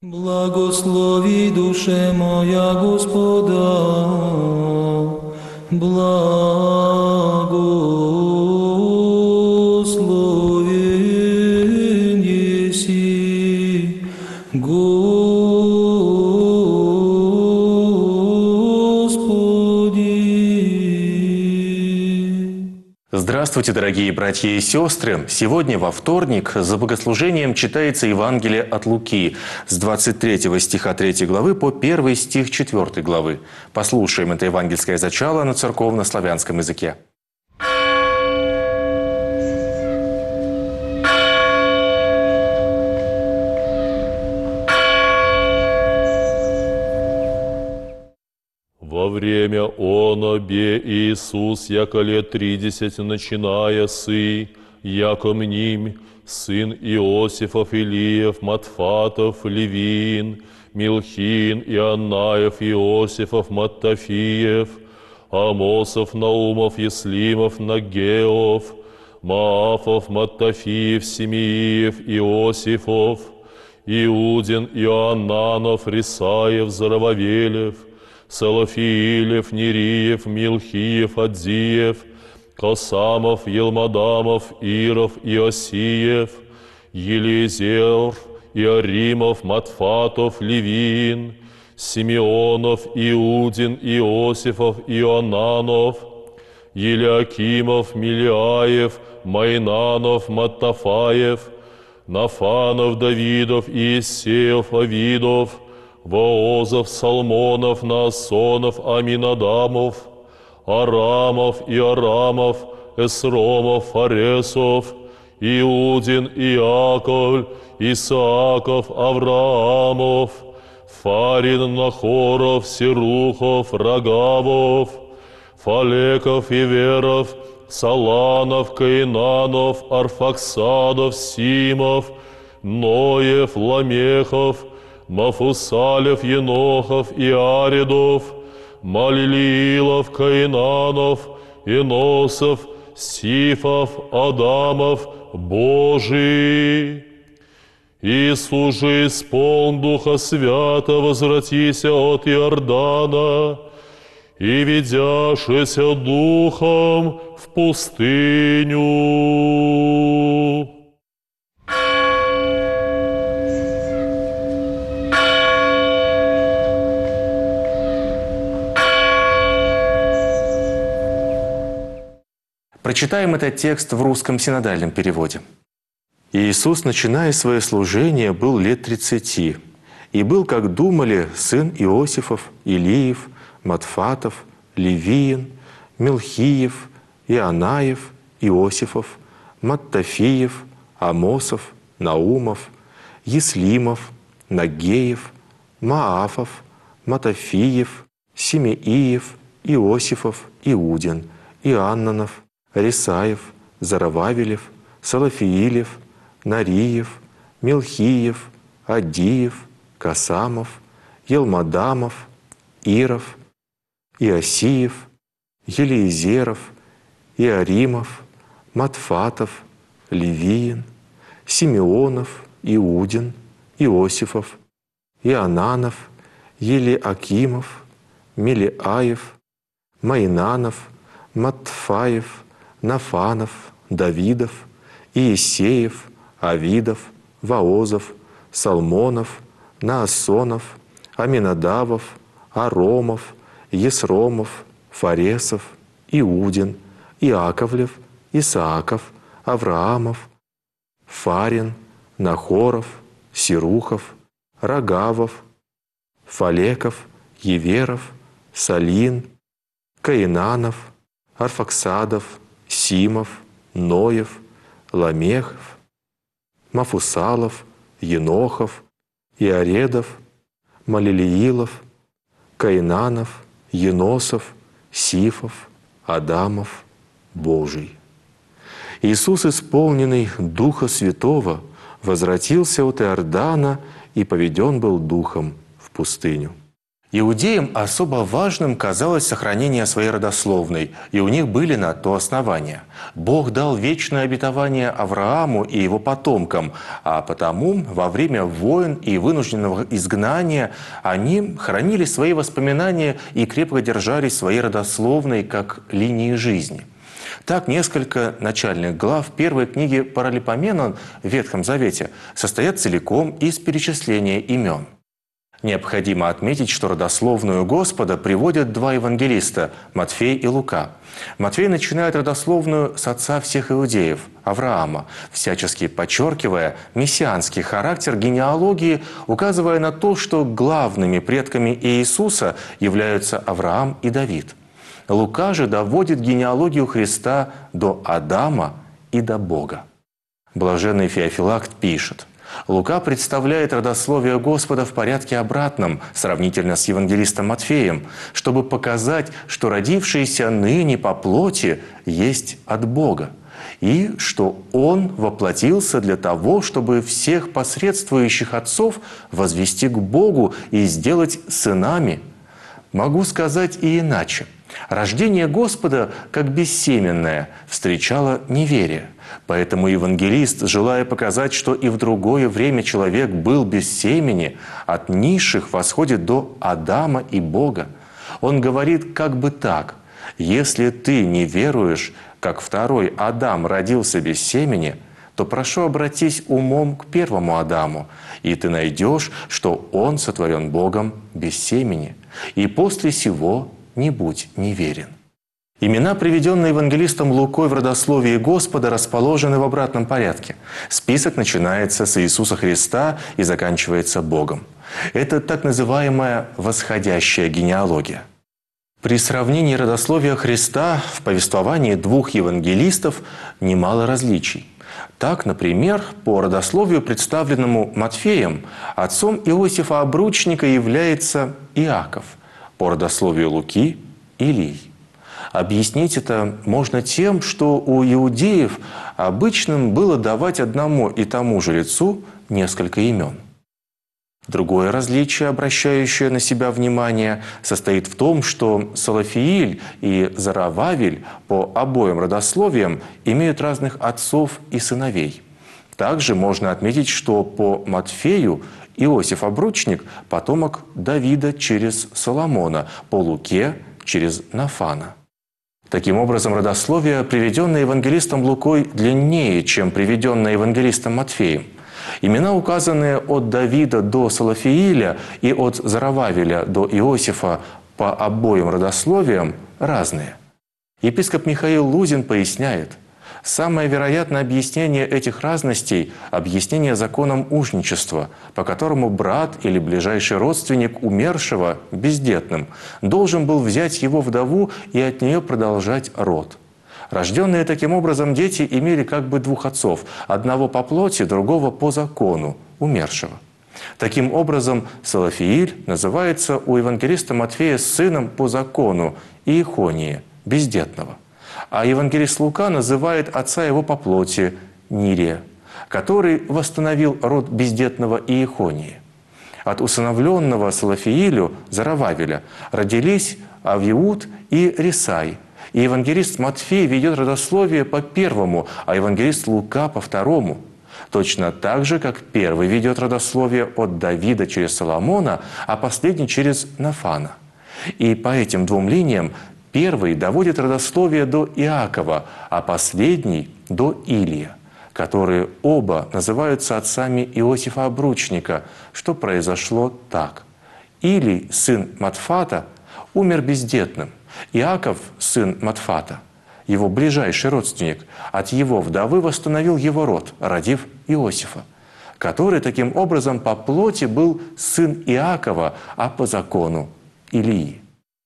Благослови, душе моя, Господа, благословен еси, Господи. Здравствуйте, дорогие братья и сестры! Сегодня, во вторник, за богослужением читается Евангелие от Луки с 23 стиха 3 главы по 1 стих 4 главы. Послушаем это евангельское зачало на церковно-славянском языке. Во время онобе Иисус, яко лет 30 начиная сы, яко мним, сын Иосифов, Илиев, Матфатов, Левин, Милхин, Иоаннаев, Иосифов, Маттафиев, Амосов, Наумов, Еслимов, Нагеов, Маафов, Маттафиев, Семиев, Иосифов, Иудин, Иоаннанов, Рисаев, Зарававелев, Салафиилев, Нериев, Милхиев, Адзиев, Косамов, Елмадамов, Иров, Иосиев, Елизер, Иоримов, Матфатов, Левин, Симеонов, Иудин, Иосифов, Иоаннанов, Елиакимов, Милиаев, Майнанов, Маттафаев, Нафанов, Давидов, Иессеев, Авидов, Воозов, Салмонов, Наасонов, Аминадамов, Арамов, Иорамов, Эсромов, Фаресов, Иудин, Иаковль, Исааков, Авраамов, Фарин, Нахоров, Сирухов, Рагавов, Фалеков, Иверов, Саланов, Каинанов, Арфаксадов, Симов, Ноев, Ламехов, Мафусалев, Енохов, Иаридов, Малилиилов, Каинанов, Иносов, Сифов, Адамов, Божий. Иисус же исполн Духа Свята, возвратися от Иордана, и ведяшися Духом в пустыню. Прочитаем этот текст в русском синодальном переводе. «Иисус, начиная свое служение, был лет 30, и был, как думали, сын Иосифов, Илиев, Матфатов, Левиин, Милхиев, Иоаннаев, Иосифов, Маттафиев, Амосов, Наумов, Еслимов, Нагеев, Маафов, Матафиев, Семеиев, Иосифов, Иудин, Иоаннанов, Рисаев, Зарававелев, Салафиилев, Нариев, Милхиев, Адиев, Косамов, Елмадамов, Иров, Иосиев, Елизеров, Иоримов, Матфатов, Левиин, Симеонов, Иудин, Иосифов, Иоаннанов, Елиакимов, Милиаев, Майнанов, Матфаев, Нафанов, Давидов, Иессеев, Авидов, Воозов, Салмонов, Наасонов, Аминадавов, Аромов, Есромов, Фаресов, Иудин, Иаковлев, Исааков, Авраамов, Фарин, Нахоров, Сирухов, Рагавов, Фалеков, Еверов, Салин, Каинанов, Арфаксадов, Симов, Ноев, Ламехов, Мафусалов, Енохов, Иаредов, Малилиилов, Каинанов, Еносов, Сифов, Адамов, Божий. Иисус, исполненный Духа Святого, возвратился от Иордана и поведен был Духом в пустыню. Иудеям особо важным казалось сохранение своей родословной, и у них были на то основания. Бог дал вечное обетование Аврааму и его потомкам, а потому во время войн и вынужденного изгнания они хранили свои воспоминания и крепко держались своей родословной как линии жизни. Так, несколько начальных глав первой книги Паралипоменон в Ветхом Завете состоят целиком из перечисления имен. Необходимо отметить, что родословную Господа приводят два евангелиста – Матфей и Лука. Матфей начинает родословную с отца всех иудеев – Авраама, всячески подчеркивая мессианский характер генеалогии, указывая на то, что главными предками Иисуса являются Авраам и Давид. Лука же доводит генеалогию Христа до Адама и до Бога. Блаженный Феофилакт пишет: Лука представляет родословие Господа в порядке обратном, сравнительно с евангелистом Матфеем, чтобы показать, что родившийся ныне по плоти есть от Бога, и что Он воплотился для того, чтобы всех посредствующих отцов возвести к Богу и сделать сынами. Могу сказать и иначе. Рождение Господа, как бессеменное, встречало неверие. Поэтому евангелист, желая показать, что и в другое время человек был без семени, от низших восходит до Адама и Бога. Он говорит как бы так: «Если ты не веруешь, как второй Адам родился без семени, то прошу, обратись умом к первому Адаму, и ты найдешь, что он сотворен Богом без семени. И после сего не будь неверен». Имена, приведенные евангелистом Лукой в родословии Господа, расположены в обратном порядке. Список начинается с Иисуса Христа и заканчивается Богом. Это так называемая восходящая генеалогия. При сравнении родословия Христа в повествовании двух евангелистов немало различий. Так, например, по родословию, представленному Матфеем, отцом Иосифа Обручника является Иаков, по родословию Луки – Илий. Объяснить это можно тем, что у иудеев обычным было давать одному и тому же лицу несколько имен. Другое различие, обращающее на себя внимание, состоит в том, что Салафииль и Зарававель по обоим родословиям имеют разных отцов и сыновей. Также можно отметить, что по Матфею Иосиф Обручник – потомок Давида через Соломона, по Луке – через Нафана. Таким образом, родословие, приведенное евангелистом Лукой, длиннее, чем приведенное евангелистом Матфеем. Имена, указанные от Давида до Салафииля и от Зарававеля до Иосифа по обоим родословиям, разные. Епископ Михаил Лузин поясняет: самое вероятное объяснение этих разностей – объяснение законом ужничества, по которому брат или ближайший родственник умершего, бездетным, должен был взять его вдову и от нее продолжать род. Рожденные таким образом дети имели как бы двух отцов – одного по плоти, другого по закону, умершего. Таким образом, Салафииль называется у евангелиста Матфея сыном по закону Иехонии, бездетного. А евангелист Лука называет отца его по плоти Нирия, который восстановил род бездетного Иехонии. От усыновленного Салафиилю, Зарававеля, родились Авиуд и Рисай. И евангелист Матфей ведет родословие по первому, а евангелист Лука по второму. Точно так же, как первый ведет родословие от Давида через Соломона, а последний через Нафана. И по этим двум линиям первый доводит родословие до Иакова, а последний – до Илия, которые оба называются отцами Иосифа Обручника, что произошло так. Илий, сын Матфата, умер бездетным. Иаков, сын Матфата, его ближайший родственник, от его вдовы восстановил его род, родив Иосифа, который таким образом по плоти был сын Иакова, а по закону Илии.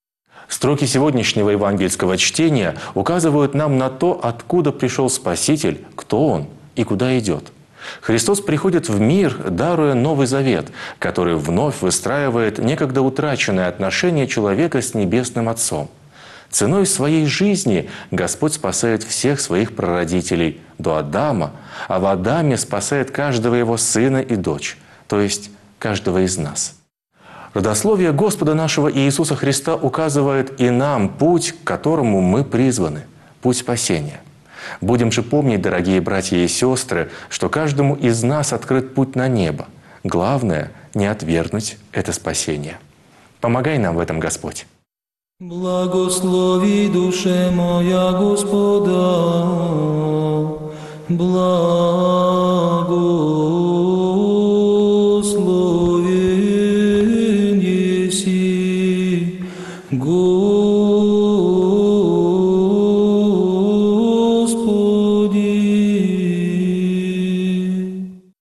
Строки сегодняшнего евангельского чтения указывают нам на то, откуда пришел Спаситель, кто Он и куда идет. Христос приходит в мир, даруя Новый Завет, который вновь выстраивает некогда утраченное отношение человека с Небесным Отцом. Ценой своей жизни Господь спасает всех своих прародителей до Адама, а в Адаме спасает каждого его сына и дочь, то есть каждого из нас. Родословие Господа нашего Иисуса Христа указывает и нам путь, к которому мы призваны – путь спасения. Будем же помнить, дорогие братья и сестры, что каждому из нас открыт путь на небо. Главное – не отвергнуть это спасение. Помогай нам в этом, Господь. Благослови душе моя Господа, благослови.